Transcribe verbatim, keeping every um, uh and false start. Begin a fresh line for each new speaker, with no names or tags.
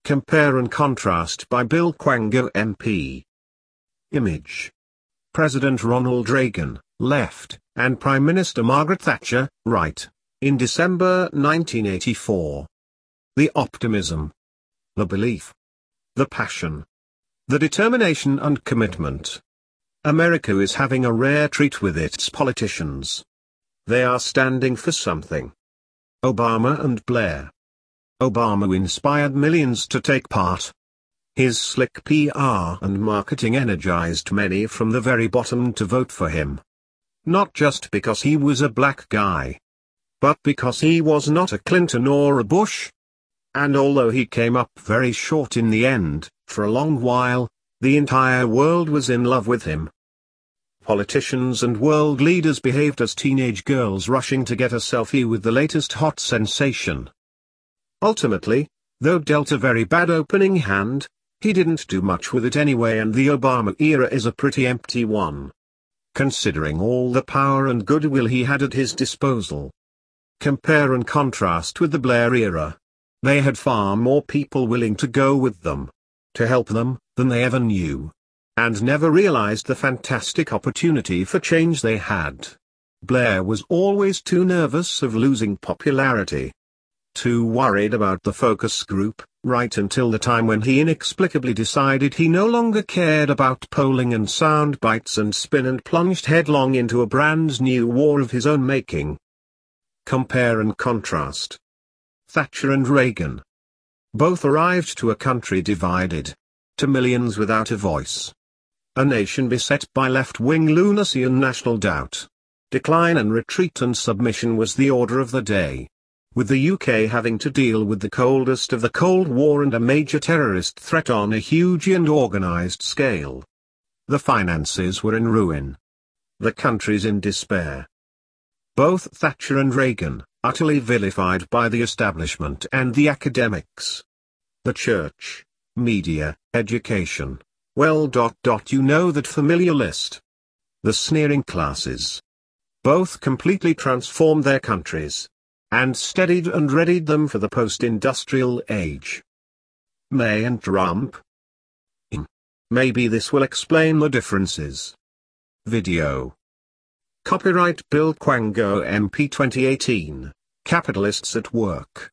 Compare and contrast by Bill Quango M P. Image. President Ronald Reagan, left, and Prime Minister Margaret Thatcher, right, in December nineteen eighty-four. The optimism. The belief. The passion. The determination and commitment. America is having a rare treat with its politicians. They are standing for something. Obama and Blair. Obama inspired millions to take part. His slick P R and marketing energized many from the very bottom to vote for him. Not just because he was a black guy, but because he was not a Clinton or a Bush. And although he came up very short in the end, for a long while, the entire world was in love with him. Politicians and world leaders behaved as teenage girls rushing to get a selfie with the latest hot sensation. Ultimately, though dealt a very bad opening hand, he didn't do much with it anyway, and the Obama era is a pretty empty one, considering all the power and goodwill he had at his disposal. Compare and contrast with the Blair era. They had far more people willing to go with them, to help them, than they ever knew, and never realized the fantastic opportunity for change they had. Blair was always too nervous of losing popularity, too worried about the focus group, right until the time when he inexplicably decided he no longer cared about polling and sound bites and spin and plunged headlong into a brand new war of his own making. Compare and contrast. Thatcher and Reagan. Both arrived to a country divided, to millions without a voice. A nation beset by left-wing lunacy and national doubt. Decline and retreat and submission was the order of the day, with the U K having to deal with the coldest of the Cold War and a major terrorist threat on a huge and organized scale. The finances were in ruin. The country's in despair. Both Thatcher and Reagan, utterly vilified by the establishment and the academics. The church, media, education, well dot dot you know that familiar list. The sneering classes. Both completely transformed their countries, and steadied and readied them for the post-industrial age. May and Trump. Maybe this will explain the differences. Video. Copyright Bill Quango M P twenty eighteen, Capitalists at Work.